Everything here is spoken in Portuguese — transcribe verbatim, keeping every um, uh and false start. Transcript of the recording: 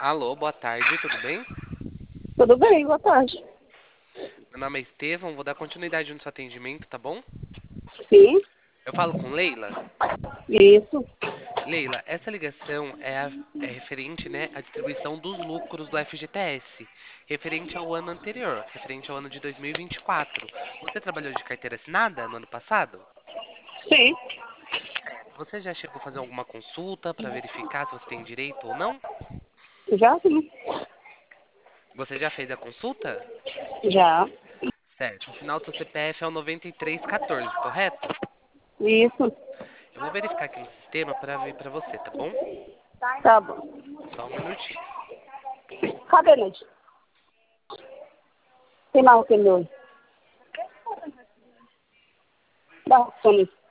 Alô, boa tarde, tudo bem? Tudo bem, boa tarde. Meu nome é Estevão, vou dar continuidade no seu atendimento, tá bom? Sim, Eu falo com Leila. isso. Leila, essa ligação é, a- é referente, né, à distribuição dos lucros do F G T S, referente ao ano anterior, referente ao ano de dois mil e vinte e quatro. Você trabalhou de carteira assinada no ano passado? Sim, Você já chegou a fazer alguma consulta para verificar se você tem direito ou não? já sim. Você já fez a consulta? Já. Certo. O final do seu C P F é o noventa e três quatorze, correto? Isso. Eu vou verificar aqui no sistema para ver para você, tá bom? Tá bom. Só um minutinho. Cadê, Neide? Tem mais o que meu? Dá, some.